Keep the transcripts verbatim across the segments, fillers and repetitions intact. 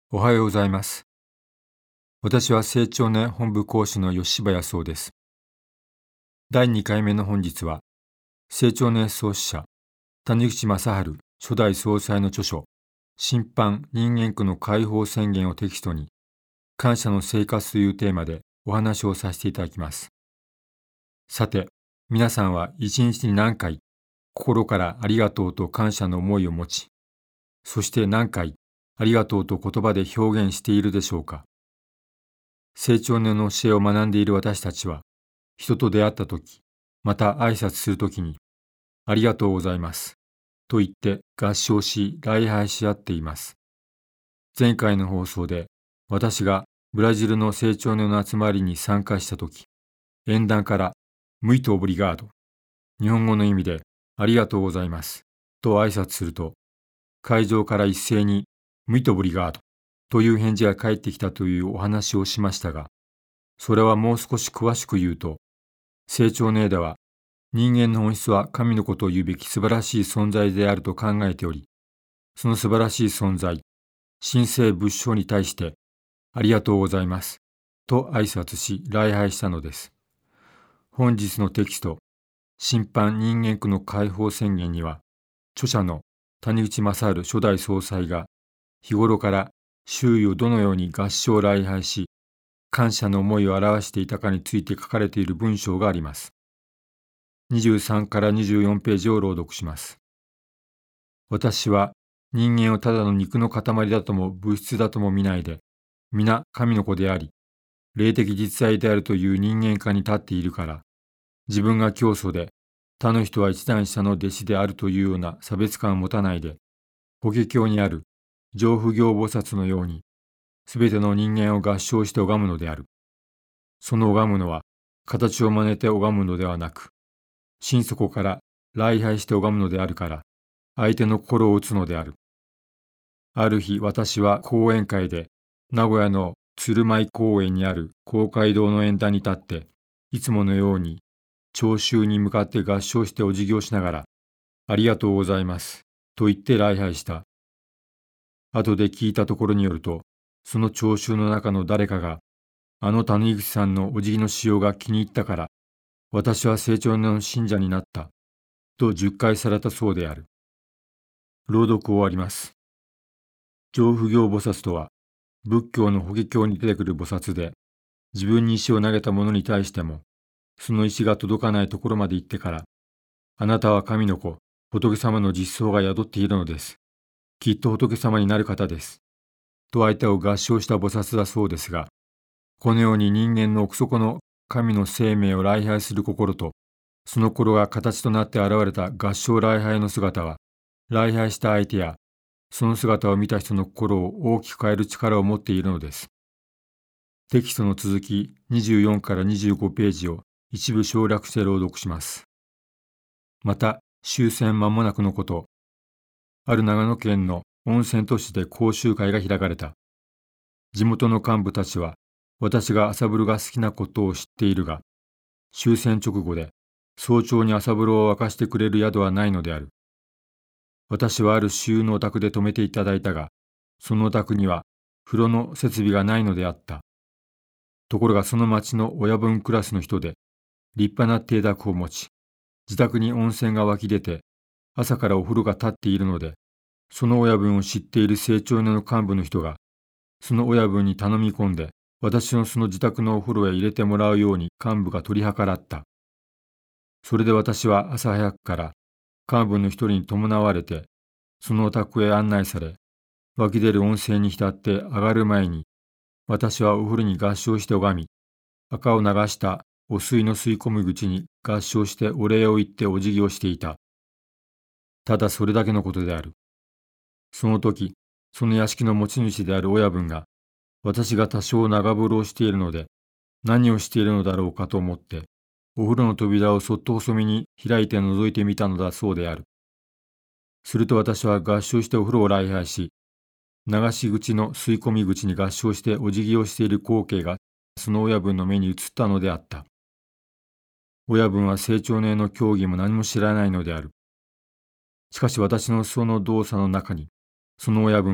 おはようございます。私は成長年本部講師の吉柴康夫です。だいにかいめの本日は、成長年創始者、谷口正治初代総裁の著書、審判人間区の解放宣言をテキストに、感謝の生活というテーマでお話をさせていただきます。さて、皆さんは一日に何回、心からありがとうと感謝の思いを持ち、そして何回、ありがとうと言葉で表現しているでしょうか。成長年の教えを学んでいる私たちは、人と出会ったとき、また挨拶するときに、ありがとうございます、と言って合唱し、礼拝し合っています。前回の放送で、私がブラジルの成長年の集まりに参加したとき、演壇から、ムイトオブリガード、日本語の意味で、ありがとうございます、と挨拶すると、会場から一斉に、ムイトオブリガード、という返事が返ってきたというお話をしましたが、それはもう少し詳しく言うと、成長年では人間の本質は神のことを言うべき素晴らしい存在であると考えており、その素晴らしい存在、神聖仏性に対してありがとうございますと挨拶し礼拝したのです。本日のテキスト、審判人間区の解放宣言には、著者の谷口正治初代総裁が日頃から周囲をどのように合唱礼拝し、感謝の思いを表していたかについて書かれている文章があります。にじゅうさんからにじゅうよんページを朗読します。私は人間をただの肉の塊だとも物質だとも見ないで、皆神の子であり、霊的実在であるという人間観に立っているから、自分が教祖で、他の人は一段下の弟子であるというような差別感を持たないで、法華経にある上不行菩薩のように、すべての人間を合唱して拝むのである。その拝むのは、形を真似て拝むのではなく、心底から礼拝して拝むのであるから、相手の心を打つのである。ある日、私は講演会で、名古屋の鶴舞公園にある公会堂の演壇に立って、いつものように、聴衆に向かって合唱してお辞儀をしながら、ありがとうございます、と言って礼拝した。後で聞いたところによると、その聴衆の中の誰かが、あの谷口さんのお辞儀のしようが気に入ったから、私は成長年の信者になった、と述懐されたそうである。朗読を終わります。上不行菩薩とは、仏教の法華経に出てくる菩薩で、自分に石を投げた者に対しても、その石が届かないところまで行ってから、あなたは神の子、仏様の実相が宿っているのです。きっと仏様になる方です。と相手を合唱した菩薩だそうですが、このように人間の奥底の神の生命を礼拝する心と、その心が形となって現れた合唱礼拝の姿は、礼拝した相手や、その姿を見た人の心を大きく変える力を持っているのです。テキストの続きにじゅうよんからにじゅうごページを一部省略して朗読します。また、終戦間もなくのこと、ある長野県の温泉都市で講習会が開かれた。地元の幹部たちは、私が朝風呂が好きなことを知っているが、終戦直後で早朝に朝風呂を沸かしてくれる宿はないのである。私はある私有のお宅で泊めていただいたが、そのお宅には風呂の設備がないのであった。ところがその町の親分クラスの人で、立派な邸宅を持ち、自宅に温泉が湧き出て、朝からお風呂が立っているので、その親分を知っている成長年の幹部の人が、その親分に頼み込んで、私のその自宅のお風呂へ入れてもらうように幹部が取り計らった。それで私は朝早くから幹部の一人に伴われて、そのお宅へ案内され、湧き出る温泉に浸って上がる前に、私はお風呂に合唱して拝み、赤を流したお水の吸い込む口に合唱してお礼を言ってお辞儀をしていた。ただそれだけのことである。その時、その屋敷の持ち主である親分が、私が多少長風呂をしているので、何をしているのだろうかと思って、お風呂の扉をそっと細身に開いて覗いてみたのだそうである。すると私は合唱してお風呂を礼拝し、流し口の吸い込み口に合唱してお辞儀をしている光景が、その親分の目に映ったのであった。親分は成長年の教義も何も知らないのである。しかし私のその動作の中に、その親分は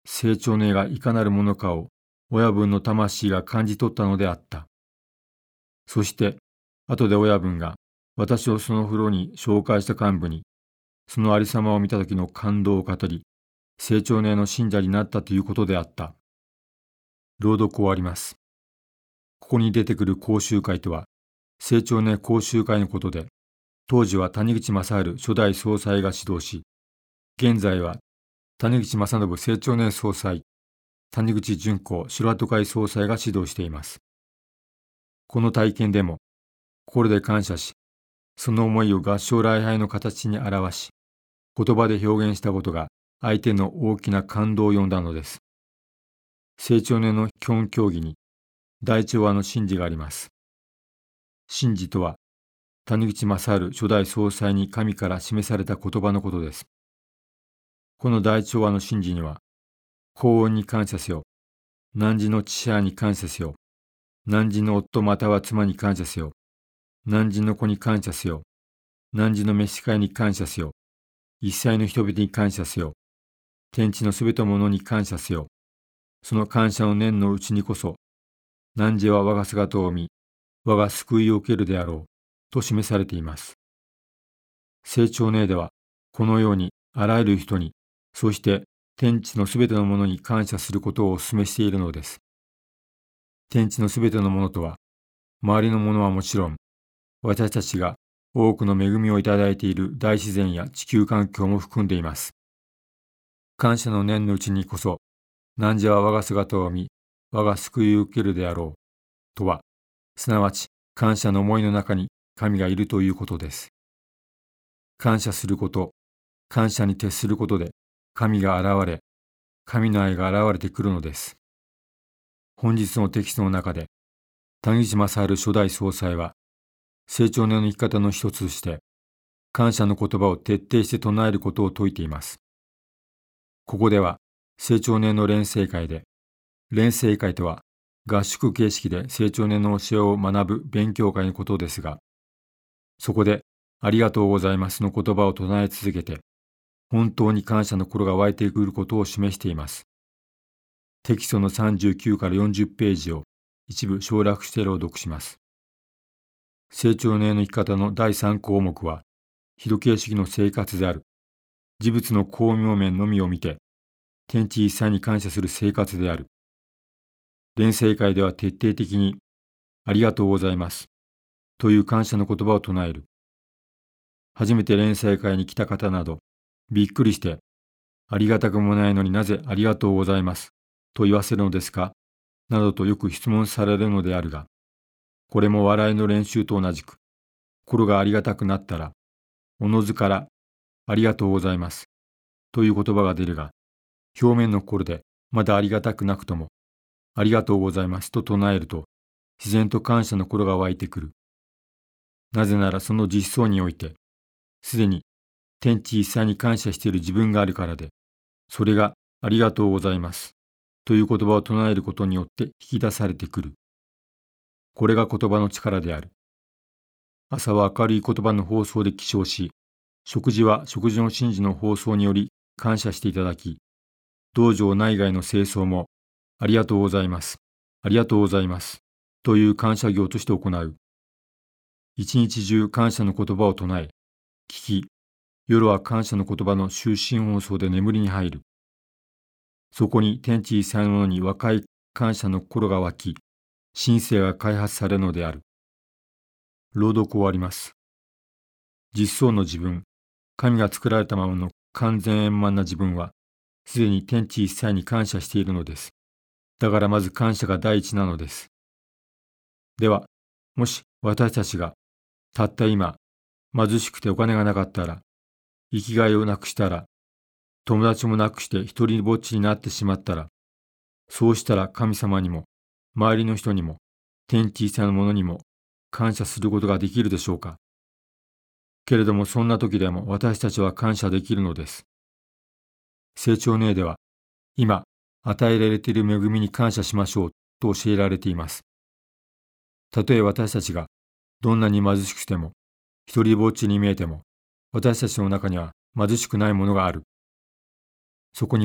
成長の絵がいかなるものかを親分の魂が感じ取ったのであった。そして、後で親分が私をその風呂に紹介した幹部に、そのありさまを見た時の感動を語り、成長の絵の信者になったということであった。朗読終わります。ここに出てくる講習会とは、成長の絵講習会のことで、当時は谷口正治初代総裁が指導し、現在は谷口正信成長の絵総裁、谷口淳子白鳩会総裁が指導しています。この体験でも、心で感謝し、その思いを合唱礼拝の形に表し、言葉で表現したことが相手の大きな感動を呼んだのです。成長年の基本教義に大調和の神事があります。神事とは、谷口正治初代総裁に神から示された言葉のことです。この大調和の神事には、高音に感謝せよ、汝の父母に感謝せよ、汝の夫または妻に感謝せよ、汝の子に感謝せよ、汝の召使いに感謝せよ、一切の人々に感謝せよ、天地のすべてのものに感謝せよ、その感謝の念のうちにこそ、汝は我が姿を見、我が救いを受けるであろう、と示されています。成長の絵では、このようにあらゆる人に、そして天地のすべてのものに感謝することをお勧めしているのです。天地のすべてのものとは、周りのものはもちろん、私たちが多くの恵みをいただいている大自然や地球環境も含んでいます。感謝の念のうちにこそ、汝は我が姿を見、我が救いを受けるであろう、とは、すなわち感謝の思いの中に神がいるということです。感謝すること、感謝に徹することで神が現れ、神の愛が現れてくるのです。本日のテキストの中で、谷口正治初代総裁は、成長年の生き方の一つとして、感謝の言葉を徹底して唱えることを説いています。ここでは、成長年の錬成会で、錬成会とは合宿形式で成長年の教えを学ぶ勉強会のことですが、そこでありがとうございますの言葉を唱え続けて、本当に感謝の心が湧いてくることを示しています。テキストのさんじゅうきゅうからよんじゅうページを一部省略して朗読します。成長年の生き方のだいさん項目は、非度形式の生活である。事物の巧妙面のみを見て、天地一切に感謝する生活である。錬成会では徹底的に、ありがとうございます、という感謝の言葉を唱える。初めて錬成会に来た方など、びっくりして、ありがたくもないのになぜありがとうございます、と言わせるのですか、などとよく質問されるのであるが、これも笑いの練習と同じく、心がありがたくなったら、おのずから、ありがとうございます、という言葉が出るが、表面の心でまだありがたくなくとも、ありがとうございますと唱えると、自然と感謝の心が湧いてくる。なぜならその実相において、すでに天地一切に感謝している自分があるからで、それがありがとうございます、という言葉を唱えることによって引き出されてくる。これが言葉の力である。朝は明るい言葉の放送で起床し、食事は食事の神事の放送により感謝していただき、道場内外の清掃も、ありがとうございます、ありがとうございます、という感謝業として行う。一日中感謝の言葉を唱え、聞き、夜は感謝の言葉の終身放送で眠りに入る。そこに天地一切のものに若い感謝の心が湧き、神性が開発されるのである。朗読終わります。実相の自分、神が作られたままの完全円満な自分は、すでに天地一切に感謝しているのです。だからまず感謝が第一なのです。では、もし私たちが、たった今、貧しくてお金がなかったら、生きがいをなくしたら、友達もなくして一人ぼっちになってしまったら、そうしたら神様にも、周りの人にも、天地一切のものにも、感謝することができるでしょうか。けれどもそんな時でも私たちは感謝できるのです。成長の絵では、今、与えられている恵みに感謝しましょうと教えられています。たとえ私たちがどんなに貧しくても、一人ぼっちに見えても、私たちの中には貧しくないものがある。そこには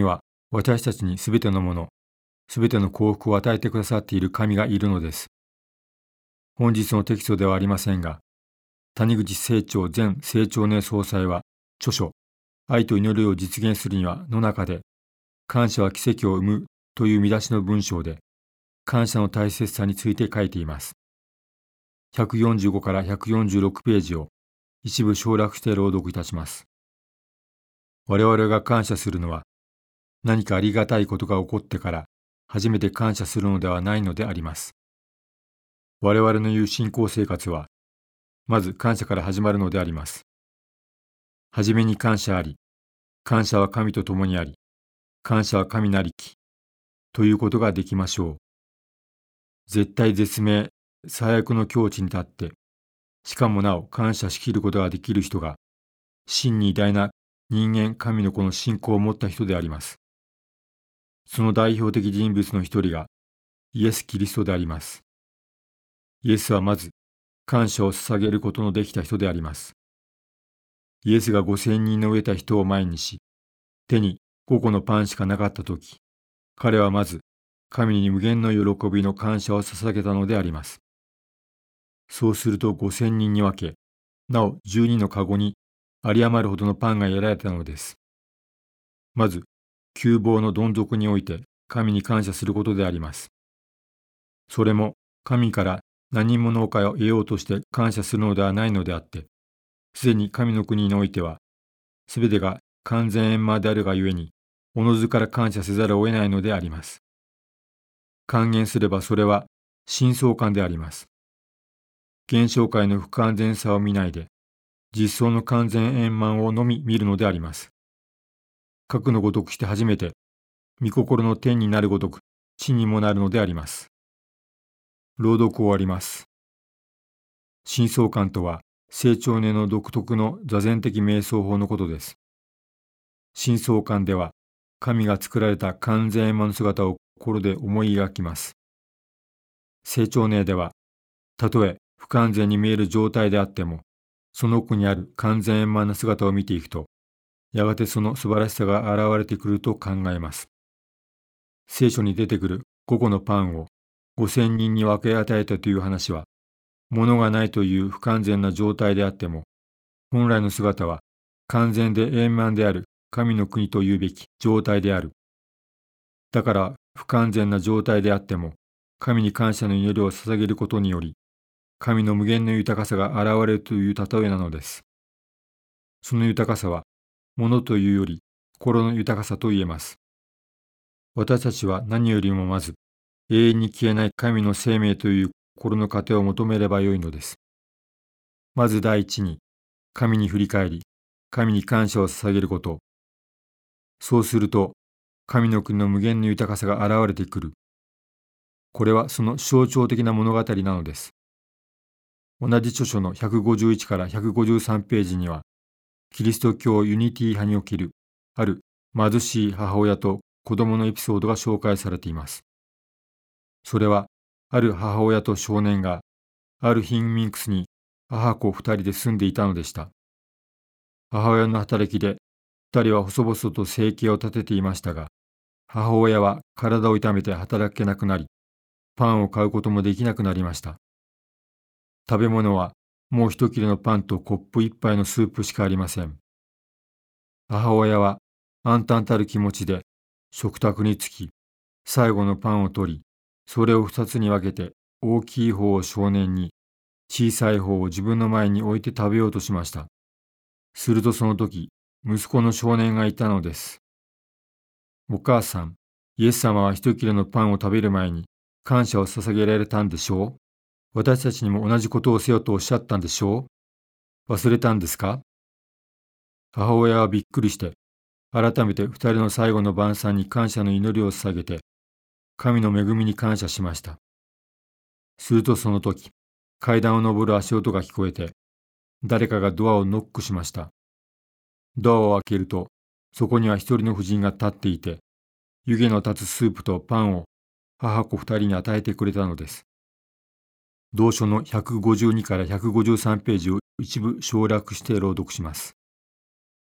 私たちにすべてのもの、すべての幸福を与えてくださっている神がいるのです。本日のテキストではありませんが、谷口清張前清張年総裁は著書愛と祈りを実現するにはの中で、感謝は奇跡を生むという見出しの文章で、感謝の大切さについて書いています。ひゃくよんじゅうごからひゃくよんじゅうろくページを一部省略して朗読いたします。我々が感謝するのは、何かありがたいことが起こってから初めて感謝するのではないのであります。我々の言う信仰生活は、まず感謝から始まるのであります。はじめに感謝あり、感謝は神と共にあり、感謝は神なりき、ということができましょう。絶対絶命、最悪の境地に立って、しかもなお感謝しきることができる人が、真に偉大な人間神の子の信仰を持った人であります。その代表的人物の一人が、イエス・キリストであります。イエスはまず、感謝を捧げることのできた人であります。イエスが五千人の飢えた人を前にし、手に五個のパンしかなかったとき、彼はまず、神に無限の喜びの感謝を捧げたのであります。そうすると五千人に分け、なお十二のかごに有り余るほどのパンが得られたのです。まず、窮乏のどん底において神に感謝することであります。それも神から何者のかを得ようとして感謝するのではないのであって、すでに神の国においては、すべてが完全円満であるがゆえに、おのずから感謝せざるを得ないのであります。還元すればそれは深層感であります。現象界の不完全さを見ないで、実相の完全円満をのみ見るのであります。核のごとくして初めて、御心の天になるごとく、地にもなるのであります。朗読終わります。深層感とは、清張年の独特の座禅的瞑想法のことです。深層感では、神が作られた完全円満の姿を心で思い描きます。清張年では、たとえ不完全に見える状態であっても、その奥にある完全円満な姿を見ていくと、やがてその素晴らしさが現れてくると考えます。聖書に出てくる五個のパンを五千人に分け与えたという話は、物がないという不完全な状態であっても、本来の姿は完全で円満である神の国というべき状態である。だから不完全な状態であっても、神に感謝の祈りを捧げることにより、神の無限の豊かさが現れるという例えなのです。その豊かさは、物というより心の豊かさと言えます。私たちは何よりもまず、永遠に消えない神の生命という心の糧を求めればよいのです。まず第一に、神に振り返り、神に感謝を捧げること。そうすると、神の国の無限の豊かさが現れてくる。これはその象徴的な物語なのです。同じ著書のひゃくごじゅういちからひゃくごじゅうさんページには、キリスト教ユニティ派における、ある貧しい母親と子供のエピソードが紹介されています。それは、ある母親と少年が、ある貧民窟に母子二人で住んでいたのでした。母親の働きで、二人は細々と生計を立てていましたが、母親は体を痛めて働けなくなり、パンを買うこともできなくなりました。食べ物はもう一切れのパンとコップ一杯のスープしかありません。母親は暗淡たる気持ちで食卓につき、最後のパンを取り、それを二つに分けて大きい方を少年に、小さい方を自分の前に置いて食べようとしました。するとその時、息子の少年がいたのです。お母さん、イエス様は一切れのパンを食べる前に感謝を捧げられたんでしょう？私たちにも同じことをせよとおっしゃったんでしょう？忘れたんですか？母親はびっくりして、改めて二人の最後の晩餐に感謝の祈りを捧げて、神の恵みに感謝しました。するとその時、階段を上る足音が聞こえて、誰かがドアをノックしました。ドアを開けると、そこには一人の婦人が立っていて、湯気の立つスープとパンを母子二人に与えてくれたのです。同書のひゃくごじゅうにからひゃくごじゅうさんページを一部省略して朗読します。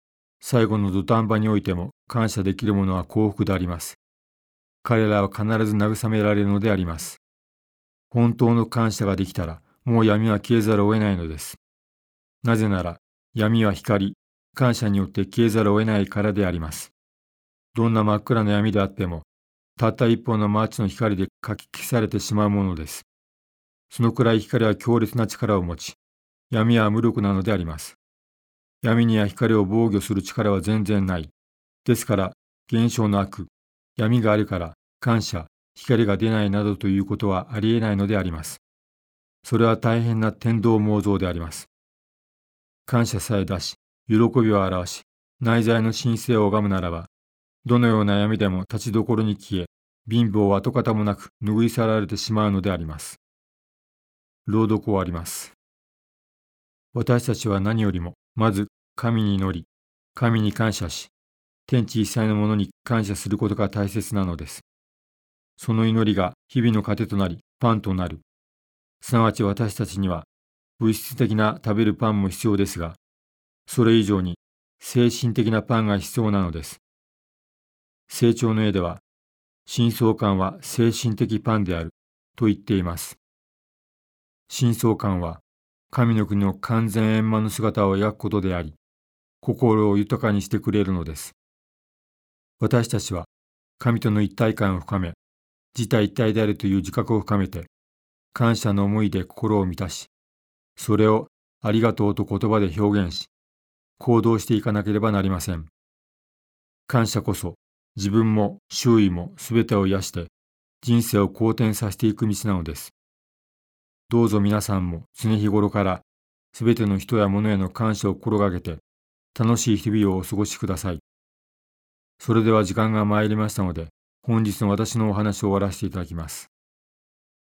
最後の土壇場においても感謝できるものは幸福であります。彼らは必ず慰められるのであります。本当の感謝ができたら、もう闇は消えざるを得ないのです。なぜなら、闇は光、感謝によって消えざるを得ないからであります。どんな真っ暗な闇であっても、たった一本のマーチの光でかき消されてしまうものです。そのくらい光は強烈な力を持ち、闇は無力なのであります。闇には光を防御する力は全然ない。ですから、現象の悪、闇があるから感謝、光が出ないなどということはありえないのであります。それは大変な天道妄想であります。感謝さえ出し、喜びを表し、内在の神聖を拝むならば、どのような闇でも立ちどころに消え、貧乏は跡形もなく拭い去られてしまうのであります。朗読終わります。私たちは何よりも、まず神に祈り、神に感謝し、天地一切のものに感謝することが大切なのです。その祈りが日々の糧となり、パンとなる。すなわち私たちには、物質的な食べるパンも必要ですが、それ以上に精神的なパンが必要なのです。成長の絵では、深層感は精神的パンであると言っています。深層感は神の国の完全円満の姿を描くことであり、心を豊かにしてくれるのです。私たちは神との一体感を深め、自他一体であるという自覚を深めて、感謝の思いで心を満たし、それをありがとうと言葉で表現し、行動していかなければなりません。感謝こそ自分も周囲もすべてを癒して人生を好転させていく道なのです。どうぞ皆さんも常日頃からすべての人や物への感謝を心がけて楽しい日々をお過ごしください。それでは時間が参りましたので、本日の私のお話を終わらせていただきます。